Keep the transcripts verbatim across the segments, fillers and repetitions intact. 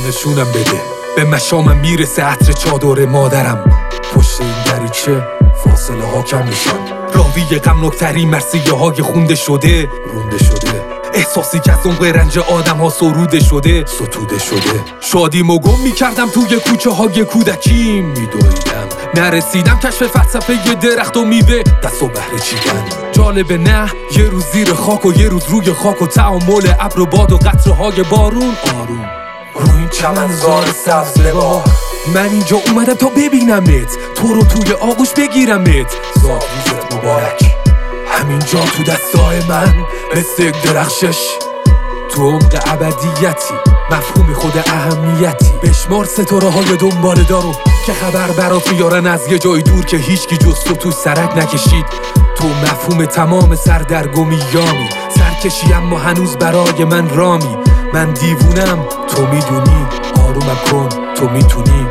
نشونم بده، به مشامم میرسه عطر چادر مادرم. پشت این دریچه فاصله ها کم میشن، راوی غمناکترین مرثیه های خونده شده رونده شده، احساسی که از عمق رنج آدم ها سروده شده ستوده شده. شادیمو گم میکردم توی کوچه های کودکی میدویدم، نرسیدم کشف فلسفه درخت و میوه دست و بهره چیدن. جالبه نه، یه روز زیر خاک و یه روز روی خاک و تعامل ابر و باد و قطره های بارون آروم رو این چمنزار سبز لبا. من اینجا اومدم تا ببینمت، تو رو توی آغوش بگیرمت. زاد روزت مبارک، همینجا تو دستای من مثل یک درخشش، تو عمق ابدیتی، مفهوم خود اهمیتی. بشمار ستاره های دنبال دارو که خبر برات میارن از یه جای دور که هیچکی جز تو تو سرک نکشید. تو مفهوم تمام سردرگمیامی، سرکشی اما هنوز برای من رامی. من دیوونم تو میدونی، آرومم کن تو میتونی،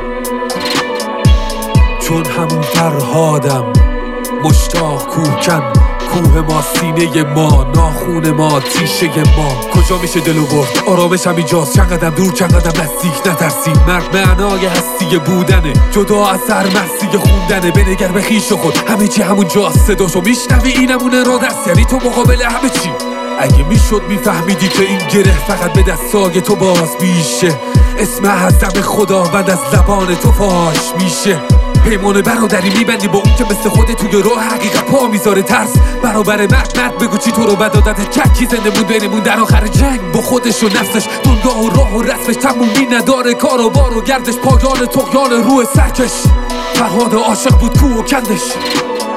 چون همون فرهادم مشتاق کوکن. کوه ما سینه ما، ناخون ما تیشه ما. کجا میشه دلو برد؟ آرامش هم اینجاست، چند قدم دور چند قدم نزدیک. نترسی، مرگ معنای هستی بودنه، جدا از سرمستی خوندنه. بنگر به خویش خود، همه چی همون جاست. صداشو میشنوی اینمونه را دست، یعنی تو مقابل همه چی. اگه میشد میفهمیدی که این گره فقط به دستای تو باز میشه، اسم اعظم خداوند از زبان تو فاش میشه. پیمان برادری میبندی با اون که مثل خود توی راه حقیقت پا میذاره. ترس برابر مرد مرد بگو چی تو رو بدادت چکی زنده بود بینمون در آخر جنگ با خودش و نفسش. دنیا و راه و رسمش تمومی نداره، کار و بار و گردش پایان طغیان روح سرکش. فرهاد عاشق بود کوه و کندش.